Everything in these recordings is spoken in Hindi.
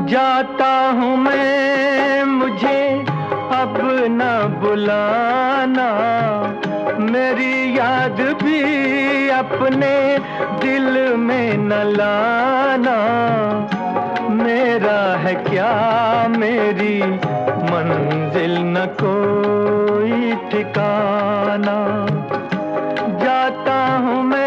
जाता हूँ मैं, मुझे अब न बुलाना, मेरी याद भी अपने दिल में न लाना। मेरा है क्या मेरी मंजिल न कोई ठिकाना, जाता हूँ मैं।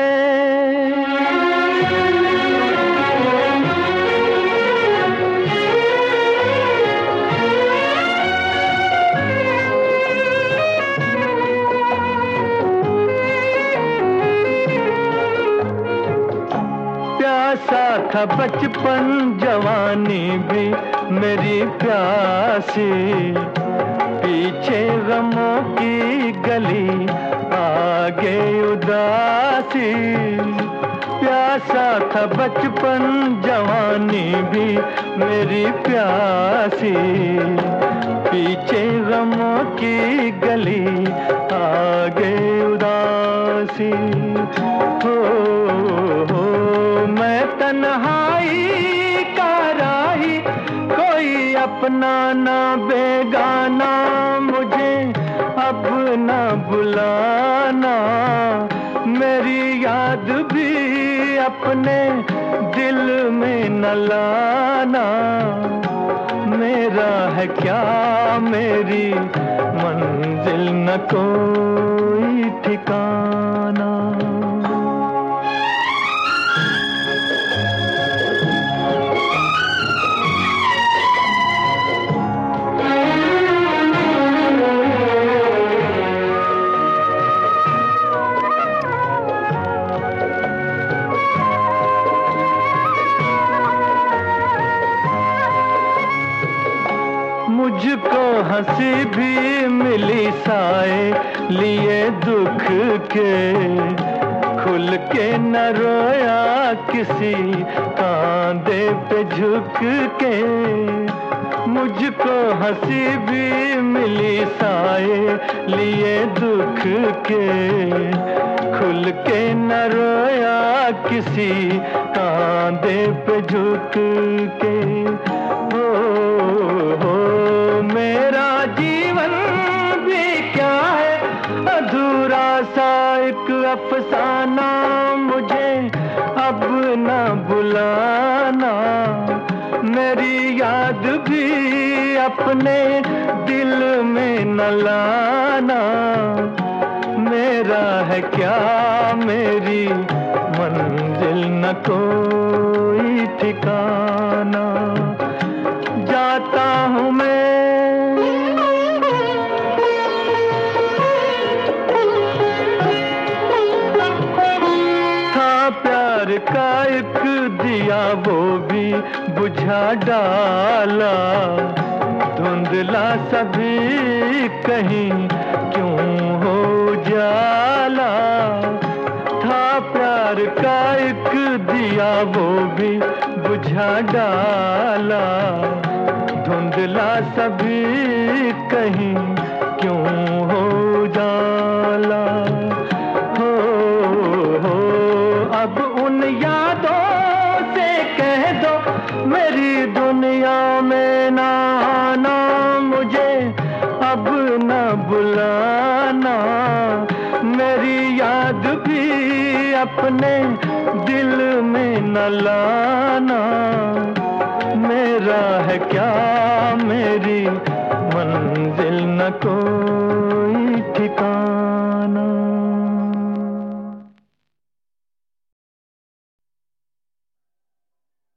प्यासा था बचपन जवानी भी मेरी प्यासी, पीछे गमों की गली आगे उदासी। प्यासा था बचपन जवानी भी मेरी प्यासी, पीछे गमों की गली आगे उदासी। हो मैं तन्हाई का राही, कोई अपना ना बेगाना, मुझे अब न बुलाना, मेरी याद भी अपने दिल में न लाना। मेरा है क्या मेरी मंजिल न कोई ठिकाना। मुझको हंसी भी मिली साए लिए दुख के, खुल के न रोया किसी कांधे पे झुक के। मुझको हंसी भी मिली साए लिए दुख के, खुल के न रोया किसी कांधे पे झुक के। हो मेरा जीवन भी क्या है अधूरा सा एक अफसाना, मुझे अब न बुलाना, मेरी याद भी अपने दिल में न लाना। मेरा है क्या मेरी मंजिल न कोई ठिकाना, जाता हूँ मैं। था प्यार का एक दिया वो भी बुझा डाला, धुंधला सभी कहीं क्यों हो जाला। था प्यार का एक दिया वो भी बुझा डाला, धुंधला सभी कहीं क्यों हो जाला। हो अब उन यादों से कह दो मेरी दुनिया में ना आना, मुझे अब न बुलाना, मेरी याद भी अपने दिल में न लाना। मेरा है क्या मेरी मंजिल न को